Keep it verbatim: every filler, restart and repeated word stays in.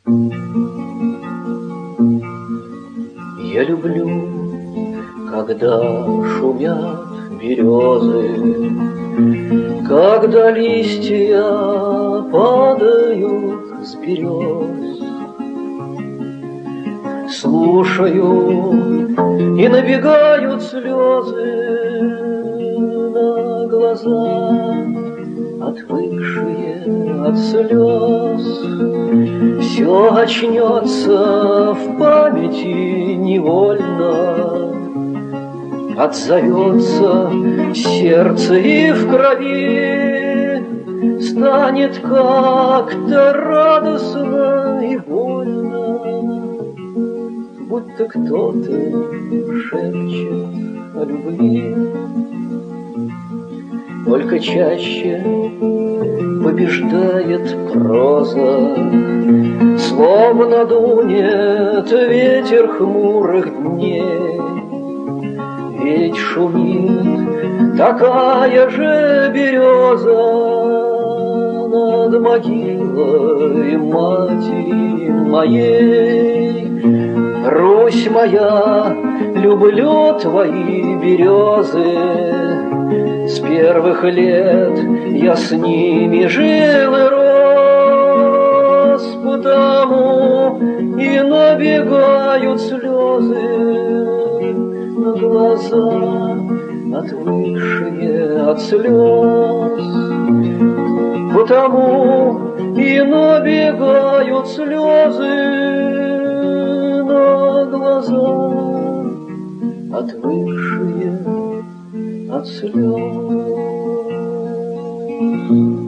Я люблю, когда шумят березы, когда листья падают с берез. Слушаю, и набегают слезы на глаза, отвыкшие от слез. Все очнется в памяти невольно, отзовется сердце и в крови станет как-то радостно и больно, будто кто-то шепчет о любви. Только чаще побеждает проза, словно дунет ветер хмурых дней. Ведь шумит такая же береза над могилой матери моей. Русь моя, люблю твои березы, с первых лет я с ними жил и рос, потому и набегают слезы на глаза, отвыкшие от слез. Потому и набегают слезы на глаза, отвыкшие от слез.